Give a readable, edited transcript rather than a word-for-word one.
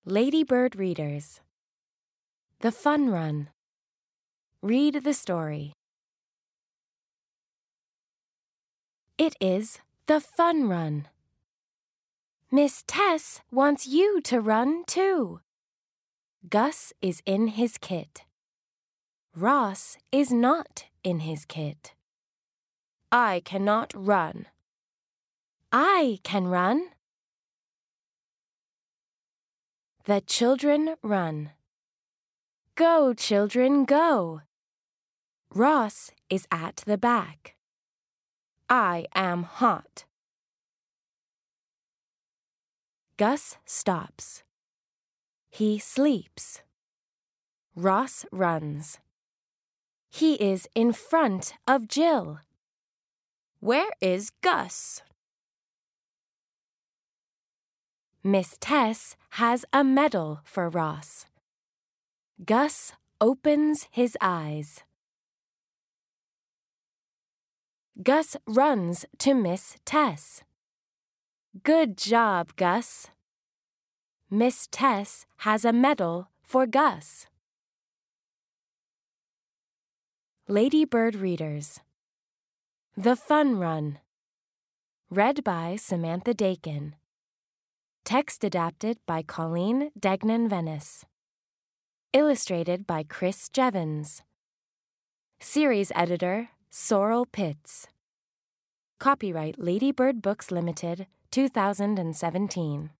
Ladybird Readers. The Fun Run. Read the story. It is the fun run. Miss Tess wants you to run too. Gus is in his kit. Ross is not in his kit. I cannot run. I can run. The children run. Go, children, go. Ross is at the back. I am hot. Gus stops. He sleeps. Ross runs. He is in front of Jill. Where is Gus? Miss Tess has a medal for Ross. Gus opens his eyes. Gus runs to Miss Tess. Good job, Gus. Miss Tess has a medal for Gus. Ladybird Readers. The Fun Run. Read by Samantha Dakin. Text adapted by Colleen Degnan-Venice. Illustrated by Chris Jevons. Series editor, Sorrel Pitts. Copyright Ladybird Books Limited, 2017.